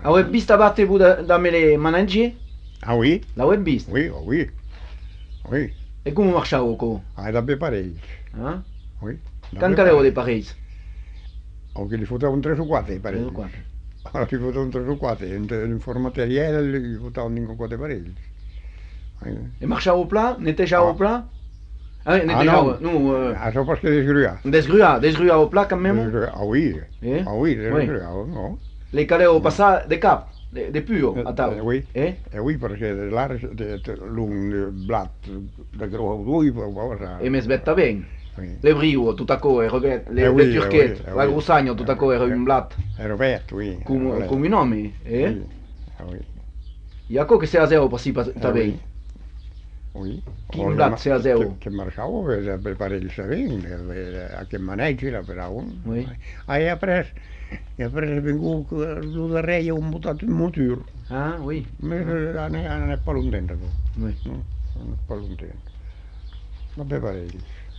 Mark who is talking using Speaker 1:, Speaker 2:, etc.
Speaker 1: Avete visto batte da me le managgi?
Speaker 2: Ah oui?
Speaker 1: L'avete visto?
Speaker 2: Oui, oh oui, oui.
Speaker 1: E come marciavo con?
Speaker 2: Ah, da bé parells.
Speaker 1: Eh?
Speaker 2: Oui, da
Speaker 1: Can
Speaker 2: bé
Speaker 1: caleu de
Speaker 2: parells.
Speaker 1: París?
Speaker 2: O che li fotaven tres o quatre
Speaker 1: Tres o
Speaker 2: parells.
Speaker 1: quatre.
Speaker 2: Li fotaven tres o quatre. En formateriel li fotaven cinc o quatre parells.
Speaker 1: E marciavo pla? Netejavo
Speaker 2: Ah,
Speaker 1: pla? Ah,
Speaker 2: ah
Speaker 1: netejavo,
Speaker 2: non,
Speaker 1: nu,
Speaker 2: això pas que desgruar.
Speaker 1: desgruavo pla quand même?
Speaker 2: Ah oui,
Speaker 1: Eh?
Speaker 2: ah oui,
Speaker 1: Oui.
Speaker 2: desgruar, no?
Speaker 1: Le caleu passar de cap, de puo, a tau.
Speaker 2: Oui,
Speaker 1: Eh?
Speaker 2: oui, perquè l'art l'un blat de grau d'ull, però
Speaker 1: E mi svetta ben.
Speaker 2: oui.
Speaker 1: Le brivo, tutta coe, le
Speaker 2: Oui,
Speaker 1: turchette,
Speaker 2: oui,
Speaker 1: la
Speaker 2: oui.
Speaker 1: grusagno, tutta coe, un blat.
Speaker 2: Era vet, oui.
Speaker 1: Come i nomi, eh?
Speaker 2: Oui, oui.
Speaker 1: Iaco che se a zero passi ta
Speaker 2: Oui,
Speaker 1: ben.
Speaker 2: oui.
Speaker 1: Quin blat se a zero?
Speaker 2: Che marxava per parells de vent, aquest maneig era per a un.
Speaker 1: Oui.
Speaker 2: Ah, i après vingut lo darrer i un botat un motor.
Speaker 1: Ah, oui.
Speaker 2: Més anat per un dent,
Speaker 1: Oui.
Speaker 2: no? Anat per un dent. Va bé parells.